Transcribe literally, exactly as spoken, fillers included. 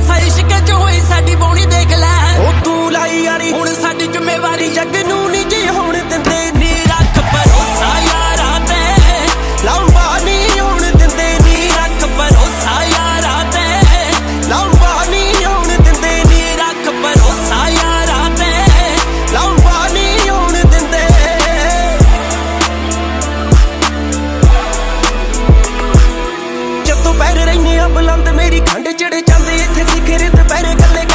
ਐਸਾ ਇਸ਼ਕ ਚ ਹੋਈ ਸਾਡੀ ਬੋਣੀ ਦੇਖ ਲੈ ਉਹ ਤੂੰ ਲਾਈ ਯਾਰੀ ਹੁਣ ਸਾਡੀ ਜ਼ਿੰਮੇਵਾਰੀ ਜੱਗ ਨੂੰ ਨਹੀਂ ਜੀ ਹੋਣ ਦਿੰਦੇ ਨੀ ਰੱਖ ਭਰੋਸਾ ਯਾਰਾਂ ਤੇ ਲੰਬਾ ਨਹੀਂ ਹੋਣ ਦਿੰਦੇ ਨੀ ਰੱਖ ਭਰੋਸਾ ਯਾਰਾਂ ਤੇ ਲੰਬਾ ਨਹੀਂ ਹੋਣ ਦਿੰਦੇ ਨੀ ਰੱਖ ਭਰੋਸਾ ਯਾਰਾਂ ਤੇ ਲੰਬਾ ਨਹੀਂ ਹੋਣ ਦਿੰਦੇ ਜਦੋਂ ਪੈਰ ਰਹਿਨੇ ਆ ਬੁਲੰਦ ਮੇਰੀ ਖੰਡ ਚੜ ਜਾਂਦੇ ਇੱਥੇ ਸਿਖਰ ਦੁਪਹਿਰੇ ਗੱਲੇ